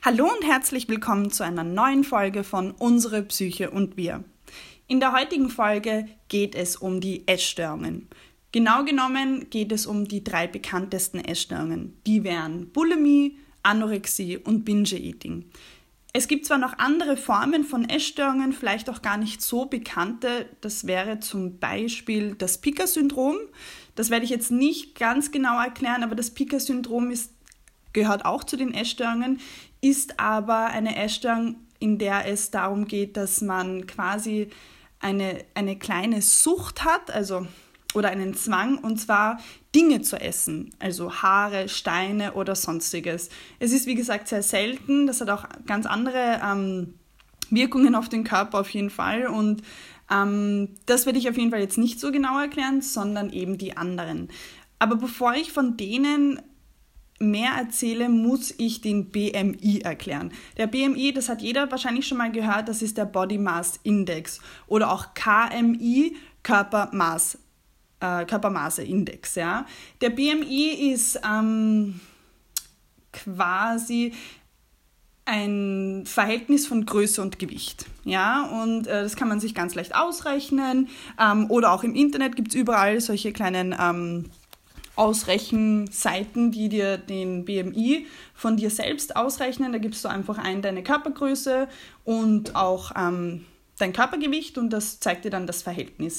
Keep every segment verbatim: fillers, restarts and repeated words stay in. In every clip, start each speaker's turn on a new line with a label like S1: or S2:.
S1: Hallo und herzlich willkommen zu einer neuen Folge von Unsere Psyche und wir. In der heutigen Folge geht es um die Essstörungen. Genau genommen geht es um die drei bekanntesten Essstörungen. Die wären Bulimie, Anorexie und Binge-Eating. Es gibt zwar noch andere Formen von Essstörungen, vielleicht auch gar nicht so bekannte. Das wäre zum Beispiel das Picker-Syndrom. Das werde ich jetzt nicht ganz genau erklären, aber das Picker-Syndrom ist, gehört auch zu den Essstörungen, ist aber eine Essstörung, in der es darum geht, dass man quasi eine, eine kleine Sucht hat, also oder einen Zwang, und zwar Dinge zu essen, also Haare, Steine oder sonstiges. Es ist, wie gesagt, sehr selten, das hat auch ganz andere ähm, Wirkungen auf den Körper auf jeden Fall, und ähm, das werde ich auf jeden Fall jetzt nicht so genau erklären, sondern eben die anderen. Aber bevor ich von denen mehr erzähle, muss ich den B M I erklären. Der B M I, das hat jeder wahrscheinlich schon mal gehört, das ist der Body Mass Index oder auch K M I, Körpermaß, äh, Körpermaße-Index. Ja. Der B M I ist ähm, quasi ein Verhältnis von Größe und Gewicht. Ja, und äh, das kann man sich ganz leicht ausrechnen, ähm, oder auch im Internet gibt es überall solche kleinen ähm, Ausrechenseiten, die dir den B M I von dir selbst ausrechnen. Da gibst du einfach ein, deine Körpergröße und auch ähm, dein Körpergewicht, und das zeigt dir dann das Verhältnis.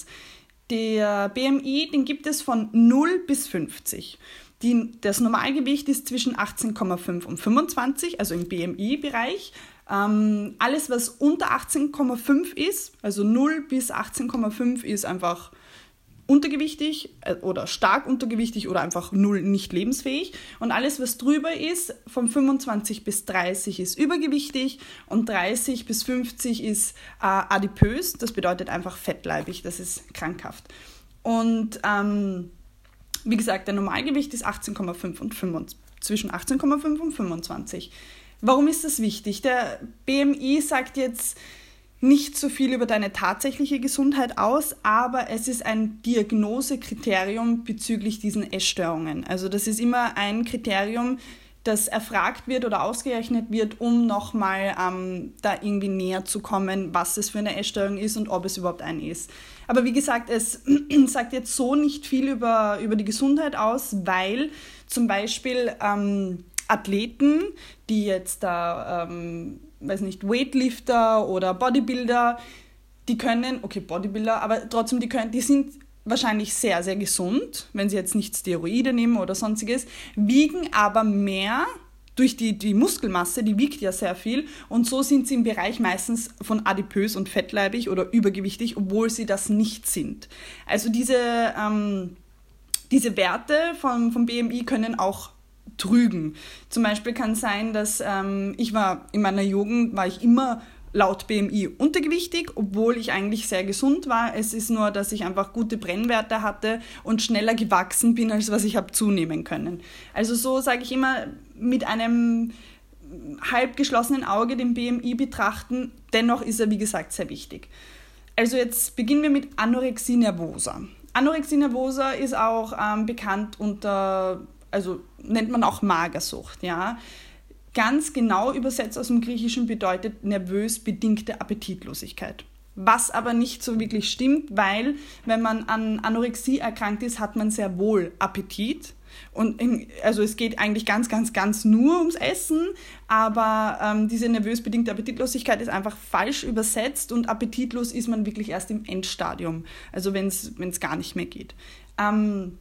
S1: Der B M I, den gibt es von null bis fünfzig. Die, das Normalgewicht ist zwischen achtzehn Komma fünf und fünfundzwanzig, also im B M I-Bereich. Ähm, alles, was unter achtzehn Komma fünf ist, also null bis achtzehn Komma fünf, ist einfach untergewichtig oder stark untergewichtig oder einfach null nicht lebensfähig, und alles, was drüber ist, von fünfundzwanzig bis dreißig ist übergewichtig und dreißig bis fünfzig ist äh, adipös, das bedeutet einfach fettleibig, das ist krankhaft. Und ähm, wie gesagt, der Normalgewicht ist achtzehn Komma fünf und fünfundzwanzig, zwischen achtzehn Komma fünf und fünfundzwanzig. Warum ist das wichtig? Der B M I sagt jetzt nicht so viel über deine tatsächliche Gesundheit aus, aber es ist ein Diagnosekriterium bezüglich diesen Essstörungen. Also das ist immer ein Kriterium, das erfragt wird oder ausgerechnet wird, um nochmal ähm, da irgendwie näher zu kommen, was es für eine Essstörung ist und ob es überhaupt eine ist. Aber wie gesagt, es sagt jetzt so nicht viel über, über die Gesundheit aus, weil zum Beispiel ähm, Athleten, die jetzt da, ähm, weiß nicht, Weightlifter oder Bodybuilder, die können, okay, Bodybuilder, aber trotzdem, die können, die sind wahrscheinlich sehr, sehr gesund, wenn sie jetzt nicht Steroide nehmen oder sonstiges, wiegen aber mehr durch die, die Muskelmasse, die wiegt ja sehr viel, und so sind sie im Bereich meistens von adipös und fettleibig oder übergewichtig, obwohl sie das nicht sind. Also diese, ähm, diese Werte vom, vom B M I können auch trügen. Zum Beispiel kann es sein, dass ähm, ich war in meiner Jugend, war ich immer laut B M I untergewichtig, obwohl ich eigentlich sehr gesund war. Es ist nur, dass ich einfach gute Brennwerte hatte und schneller gewachsen bin, als was ich habe zunehmen können. Also so sage ich immer, mit einem halb geschlossenen Auge den B M I betrachten, dennoch ist er, wie gesagt, sehr wichtig. Also jetzt beginnen wir mit Anorexie nervosa. Anorexie nervosa ist auch ähm, bekannt unter, also nennt man auch Magersucht, ja. Ganz genau übersetzt aus dem Griechischen bedeutet nervös bedingte Appetitlosigkeit. Was aber nicht so wirklich stimmt, weil wenn man an Anorexie erkrankt ist, hat man sehr wohl Appetit. Und in, also es geht eigentlich ganz, ganz, ganz nur ums Essen, aber ähm, diese nervös bedingte Appetitlosigkeit ist einfach falsch übersetzt, und appetitlos ist man wirklich erst im Endstadium, also wenn es gar nicht mehr geht. Ähm,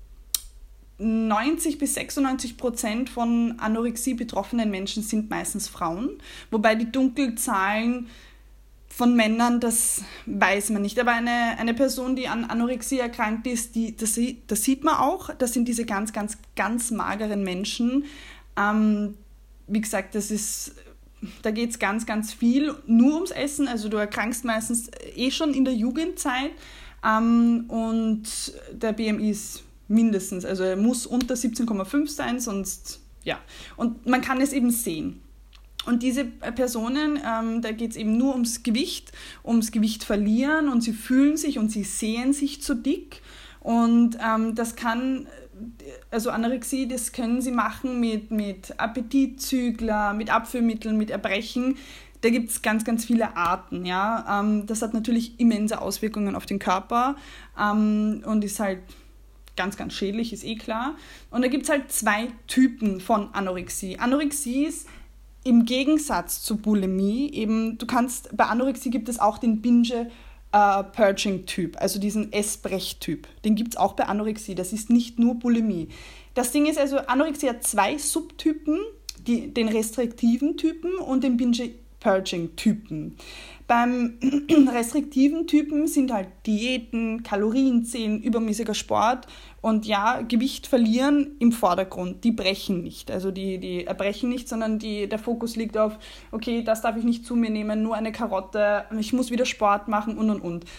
S1: neunzig bis sechsundneunzig Prozent von Anorexie betroffenen Menschen sind meistens Frauen, wobei die Dunkelzahlen von Männern, das weiß man nicht. Aber eine, eine Person, die an Anorexie erkrankt ist, die, das, das sieht man auch, das sind diese ganz, ganz, ganz mageren Menschen. Ähm, wie gesagt, das ist, da geht es ganz, ganz viel nur ums Essen, also du erkrankst meistens eh schon in der Jugendzeit, ähm, und der B M I ist mindestens, also er muss unter siebzehn Komma fünf sein, sonst, ja. Und man kann es eben sehen. Und diese Personen, ähm, da geht es eben nur ums Gewicht, ums Gewicht verlieren, und sie fühlen sich und sie sehen sich zu dick. Und ähm, das kann also Anorexie, das können sie machen mit, mit Appetitzügler, mit Abführmitteln, mit Erbrechen. Da gibt es ganz, ganz viele Arten. Ja? Ähm, das hat natürlich immense Auswirkungen auf den Körper ähm, und ist halt ganz, ganz schädlich, ist eh klar. Und da gibt es halt zwei Typen von Anorexie. Anorexie ist im Gegensatz zu Bulimie eben, du kannst, bei Anorexie gibt es auch den Binge-Purging-Typ, also diesen Essbrech-Typ. Den gibt es auch bei Anorexie, das ist nicht nur Bulimie. Das Ding ist also, Anorexie hat zwei Subtypen, die, den restriktiven Typen und den Binge-Purging-Typen. Beim restriktiven Typen sind halt Diäten, Kalorienzählen, übermäßiger Sport und ja, Gewicht verlieren im Vordergrund. Die brechen nicht, also die, die erbrechen nicht, sondern die, der Fokus liegt auf, okay, das darf ich nicht zu mir nehmen, nur eine Karotte, ich muss wieder Sport machen und und und.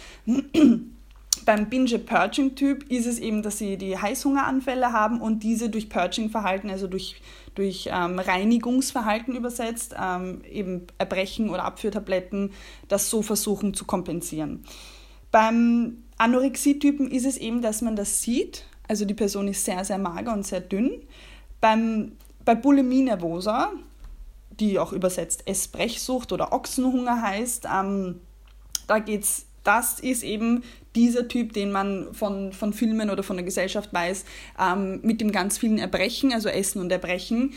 S1: Beim Binge-Purging-Typ ist es eben, dass sie die Heißhungeranfälle haben und diese durch Purging-Verhalten, also durch, durch ähm, Reinigungsverhalten übersetzt, ähm, eben Erbrechen oder Abführtabletten, das so versuchen zu kompensieren. Beim Anorexie-Typen ist es eben, dass man das sieht, also die Person ist sehr, sehr mager und sehr dünn. Beim, bei Bulimie nervosa, die auch übersetzt Essbrechsucht oder Ochsenhunger heißt, ähm, da geht's Das ist eben dieser Typ, den man von, von Filmen oder von der Gesellschaft weiß, ähm, mit dem ganz vielen Erbrechen, also Essen und Erbrechen.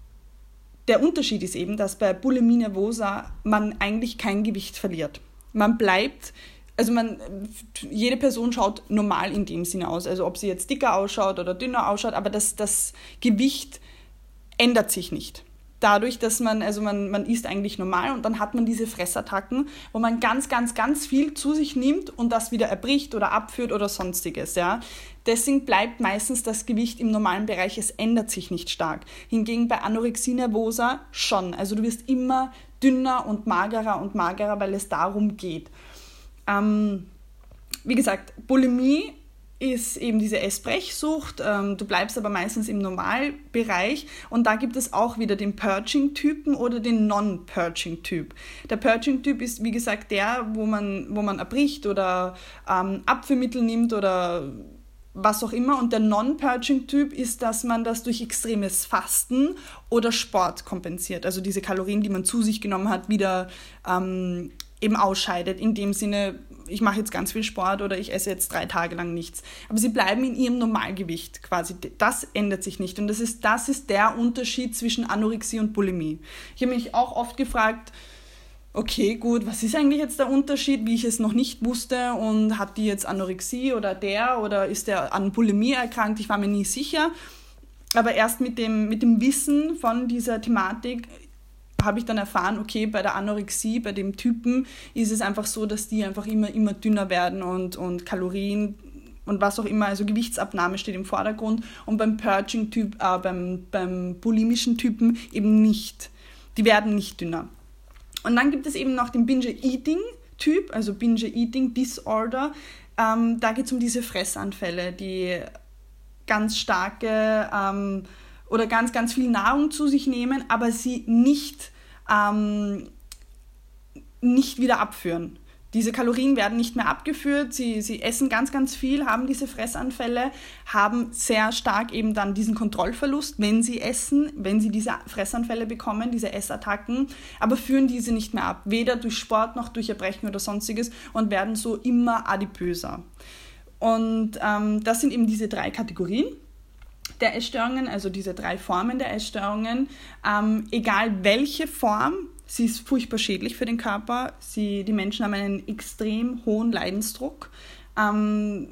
S1: Der Unterschied ist eben, dass bei Bulimie nervosa man eigentlich kein Gewicht verliert. Man bleibt, also man, jede Person schaut normal in dem Sinne aus, also ob sie jetzt dicker ausschaut oder dünner ausschaut, aber das, das Gewicht ändert sich nicht. Dadurch, dass man, also man, man isst eigentlich normal und dann hat man diese Fressattacken, wo man ganz, ganz, ganz viel zu sich nimmt und das wieder erbricht oder abführt oder sonstiges. Ja. Deswegen bleibt meistens das Gewicht im normalen Bereich, es ändert sich nicht stark. Hingegen bei Anorexie nervosa schon. Also du wirst immer dünner und magerer und magerer, weil es darum geht. Ähm, wie gesagt, Bulimie ist eben diese Essbrechsucht, ähm, du bleibst aber meistens im Normalbereich und da gibt es auch wieder den Purging-Typen oder den Non-Purging-Typ. Der Purging-Typ ist, wie gesagt, der, wo man, wo man erbricht oder ähm, Abführmittel nimmt oder was auch immer, und der Non-Purging-Typ ist, dass man das durch extremes Fasten oder Sport kompensiert, also diese Kalorien, die man zu sich genommen hat, wieder ähm, eben ausscheidet, in dem Sinne, ich mache jetzt ganz viel Sport oder ich esse jetzt drei Tage lang nichts. Aber sie bleiben in ihrem Normalgewicht quasi. Das ändert sich nicht. Und das ist, das ist der Unterschied zwischen Anorexie und Bulimie. Ich habe mich auch oft gefragt, okay, gut, was ist eigentlich jetzt der Unterschied, wie ich es noch nicht wusste, und hat die jetzt Anorexie oder der oder ist der an Bulimie erkrankt? Ich war mir nie sicher. Aber erst mit dem, mit dem Wissen von dieser Thematik habe ich dann erfahren, okay, bei der Anorexie, bei dem Typen ist es einfach so, dass die einfach immer, immer dünner werden und, und Kalorien und was auch immer, also Gewichtsabnahme steht im Vordergrund, und beim Purging-Typ, äh, beim, beim bulimischen Typen eben nicht. Die werden nicht dünner. Und dann gibt es eben noch den Binge-Eating-Typ, also Binge-Eating-Disorder. Ähm, da geht es um diese Fressanfälle, die ganz starke ähm, oder ganz, ganz viel Nahrung zu sich nehmen, aber sie nicht, ähm, nicht wieder abführen. Diese Kalorien werden nicht mehr abgeführt, sie, sie essen ganz, ganz viel, haben diese Fressanfälle, haben sehr stark eben dann diesen Kontrollverlust, wenn sie essen, wenn sie diese Fressanfälle bekommen, diese Essattacken, aber führen diese nicht mehr ab, weder durch Sport noch durch Erbrechen oder sonstiges, und werden so immer adipöser. Und ähm, das sind eben diese drei Kategorien der Essstörungen, also diese drei Formen der Essstörungen. Ähm, egal welche Form, sie ist furchtbar schädlich für den Körper. Sie, die Menschen haben einen extrem hohen Leidensdruck. Ähm,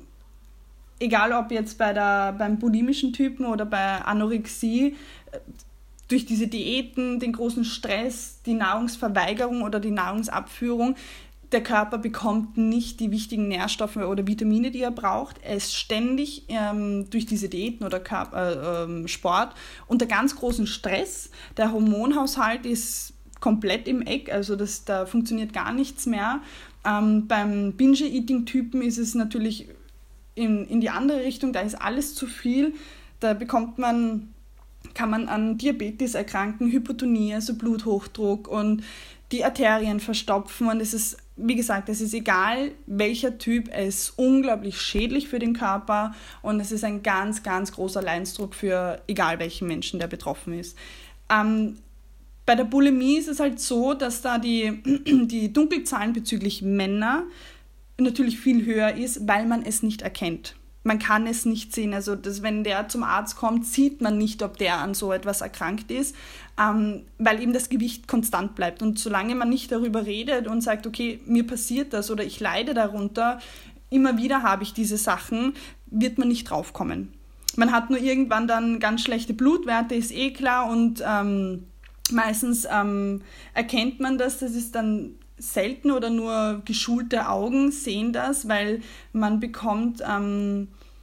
S1: egal ob jetzt bei der, beim bulimischen Typen oder bei Anorexie, durch diese Diäten, den großen Stress, die Nahrungsverweigerung oder die Nahrungsabführung, der Körper bekommt nicht die wichtigen Nährstoffe oder Vitamine, die er braucht. Er ist ständig ähm, durch diese Diäten oder Körper, äh, Sport unter ganz großem Stress. Der Hormonhaushalt ist komplett im Eck, also das, da funktioniert gar nichts mehr. Ähm, beim Binge-Eating-Typen ist es natürlich in, in die andere Richtung, da ist alles zu viel. Da bekommt man, kann man an Diabetes erkranken, Hypotonie, also Bluthochdruck, und die Arterien verstopfen und es ist, wie gesagt, es ist egal, welcher Typ, es ist unglaublich schädlich für den Körper und es ist ein ganz, ganz großer Leidensdruck für egal welchen Menschen, der betroffen ist. Ähm, bei der Bulimie ist es halt so, dass da die, die Dunkelzahlen bezüglich Männer natürlich viel höher ist, weil man es nicht erkennt. Man kann es nicht sehen. Also dass, wenn der zum Arzt kommt, sieht man nicht, ob der an so etwas erkrankt ist, ähm, weil eben das Gewicht konstant bleibt. Und solange man nicht darüber redet und sagt, okay, mir passiert das oder ich leide darunter, immer wieder habe ich diese Sachen, wird man nicht draufkommen. Man hat nur irgendwann dann ganz schlechte Blutwerte, ist eh klar, und ähm, meistens ähm, erkennt man das, das ist dann selten oder nur geschulte Augen sehen das, weil man bekommt ähm,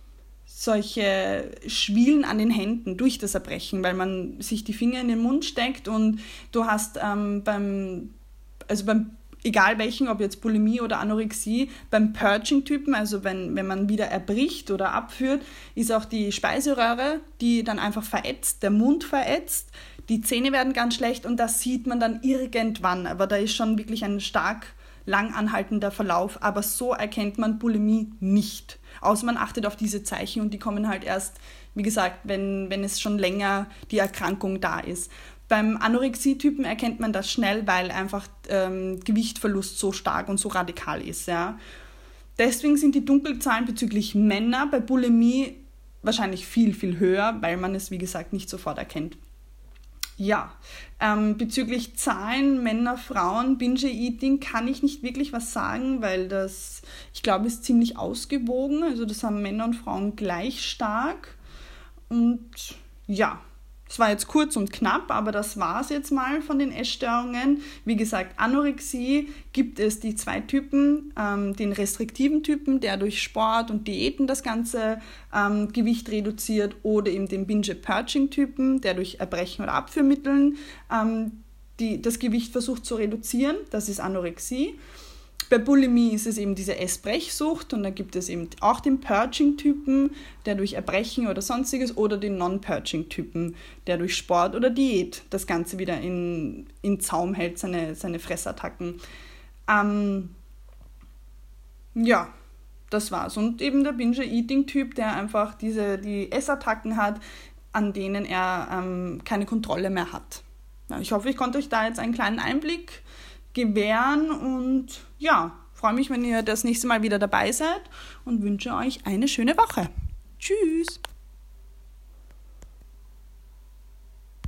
S1: solche Schwielen an den Händen durch das Erbrechen, weil man sich die Finger in den Mund steckt und du hast ähm, beim, also beim, egal welchen, ob jetzt Bulimie oder Anorexie, beim Purging-Typen, also wenn, wenn man wieder erbricht oder abführt, ist auch die Speiseröhre, die dann einfach verätzt, der Mund verätzt, die Zähne werden ganz schlecht und das sieht man dann irgendwann, aber da ist schon wirklich ein stark lang anhaltender Verlauf, aber so erkennt man Bulimie nicht, außer man achtet auf diese Zeichen und die kommen halt erst, wie gesagt, wenn, wenn es schon länger die Erkrankung da ist. Beim Anorexie-Typen erkennt man das schnell, weil einfach ähm, Gewichtverlust so stark und so radikal ist. Ja. Deswegen sind die Dunkelzahlen bezüglich Männer bei Bulimie wahrscheinlich viel, viel höher, weil man es, wie gesagt, nicht sofort erkennt. Ja, ähm, bezüglich Zahlen, Männer, Frauen, Binge-Eating kann ich nicht wirklich was sagen, weil das, ich glaube, ist ziemlich ausgewogen. Also das haben Männer und Frauen gleich stark. Und ja, es war jetzt kurz und knapp, aber das war es jetzt mal von den Essstörungen. Wie gesagt, Anorexie gibt es die zwei Typen, ähm, den restriktiven Typen, der durch Sport und Diäten das ganze ähm, Gewicht reduziert, oder eben den Binge-Purging-Typen, der durch Erbrechen oder Abführmitteln ähm, die, das Gewicht versucht zu reduzieren. Das ist Anorexie. Bei Bulimie ist es eben diese Essbrechsucht und da gibt es eben auch den Purging-Typen, der durch Erbrechen oder sonstiges, oder den Non-Purging-Typen, der durch Sport oder Diät das Ganze wieder in, in Zaum hält, seine, seine Fressattacken. Ähm, ja, das war's. Und eben der Binge-Eating-Typ, der einfach diese, die Essattacken hat, an denen er ähm, keine Kontrolle mehr hat. Ja, ich hoffe, ich konnte euch da jetzt einen kleinen Einblick gewähren und ja, freue mich, wenn ihr das nächste Mal wieder dabei seid und wünsche euch eine schöne Woche. Tschüss!